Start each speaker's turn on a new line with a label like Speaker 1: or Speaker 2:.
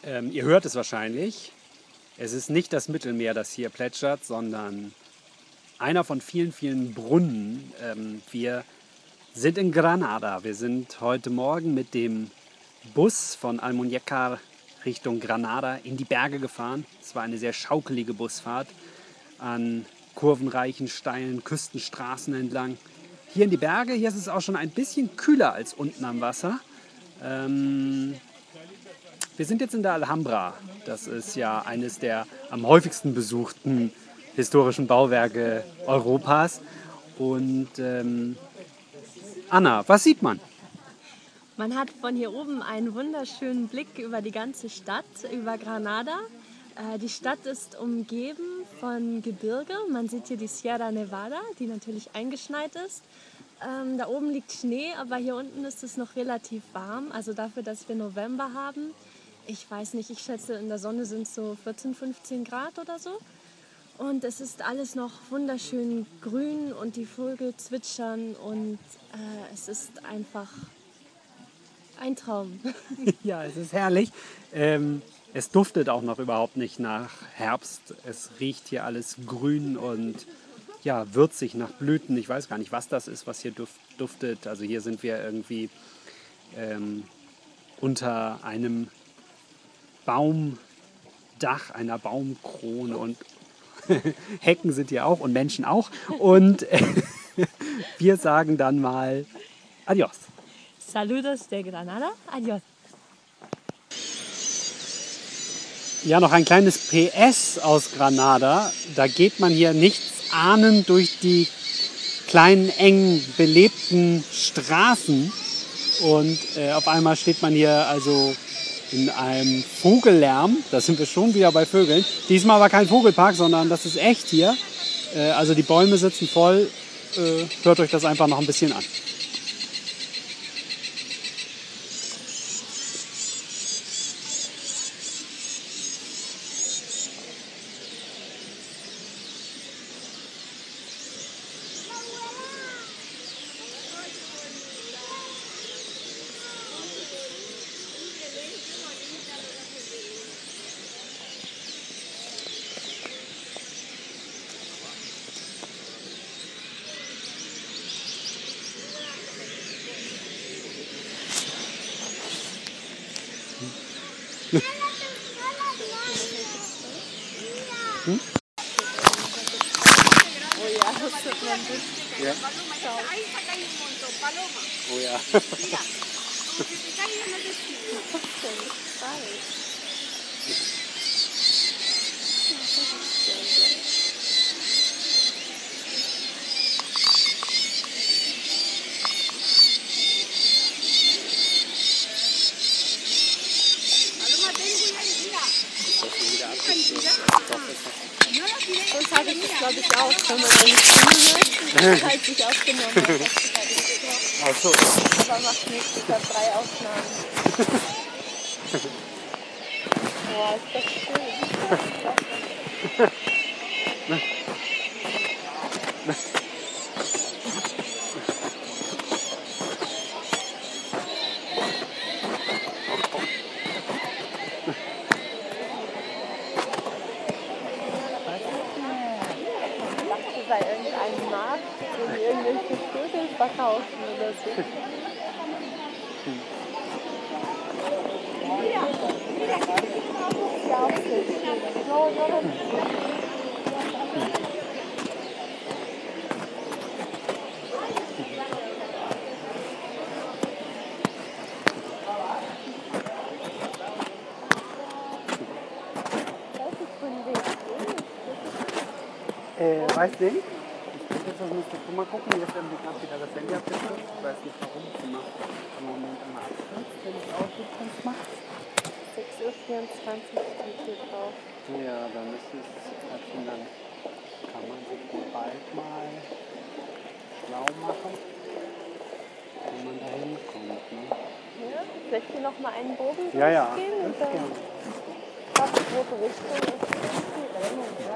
Speaker 1: Ihr hört es wahrscheinlich. Es ist nicht das Mittelmeer, das hier plätschert, sondern einer von vielen, vielen Brunnen. Wir sind in Granada. Wir sind heute Morgen mit dem Bus von Almuñécar Richtung Granada in die Berge gefahren. Es war eine sehr schaukelige Busfahrt an kurvenreichen, steilen Küstenstraßen entlang. Hier in die Berge, hier ist es auch schon ein bisschen kühler als unten am Wasser. Wir sind jetzt in der Alhambra. Das ist ja eines der am häufigsten besuchten historischen Bauwerke Europas. Und Anna, was sieht man?
Speaker 2: Man hat von hier oben einen wunderschönen Blick über die ganze Stadt, über Granada. Die Stadt ist umgeben von Gebirge. Man sieht hier die Sierra Nevada, die natürlich eingeschneit ist. Da oben liegt Schnee, aber hier unten ist es noch relativ warm. Also dafür, dass wir November haben. Ich weiß nicht, ich schätze, in der Sonne sind es so 14, 15 Grad oder so. Und es ist alles noch wunderschön grün und die Vögel zwitschern und es ist einfach ein Traum.
Speaker 1: Ja, es ist herrlich. Es duftet auch noch überhaupt nicht nach Herbst. Es riecht hier alles grün und ja, würzig nach Blüten. Ich weiß gar nicht, was das ist, was hier duftet. Also hier sind wir irgendwie unter einem Baumdach, einer Baumkrone und Hecken sind hier auch und Menschen auch. Und wir sagen dann mal Adios.
Speaker 2: Saludos de Granada. Adiós.
Speaker 1: Ja, noch ein kleines PS aus Granada. Da geht man hier nichts ahnend durch die kleinen, eng belebten Straßen. Und auf einmal steht man hier also in einem Vogellärm. Da sind wir schon wieder bei Vögeln. Diesmal aber kein Vogelpark, sondern das ist echt hier. Also die Bäume sitzen voll. Hört euch das einfach noch ein bisschen an. Ja. Oh ja.
Speaker 2: Sonst habe ich das, glaube ich, auch, wenn man eine Stimme hört, halt sich aufgenommen hat.
Speaker 1: Ach so.
Speaker 2: Aber macht nichts, ich habe 3 Aufnahmen. Boah, ist das schön. Bei irgendeinem Markt, wo die irgendwelche Vögel verkaufen oder so. Ja, auch sehr schön.
Speaker 1: Weiß nicht. Ich müsste mal gucken, jetzt haben wir gerade wieder das Handy abgestürzt. Ich weiß nicht warum. Ich mache im Moment immer abstürzt, wenn ich Auto mache.
Speaker 2: 6:24 Uhr steht hier drauf.
Speaker 1: Ja, dann ist es, dann kann man sich bald mal schlau machen, wenn man da hinkommt. Ne?
Speaker 2: Ja, soll ich hier nochmal einen Bogen
Speaker 1: Ja, ja.
Speaker 2: durchgehen? Und dann rote Richtung ist die Rennung.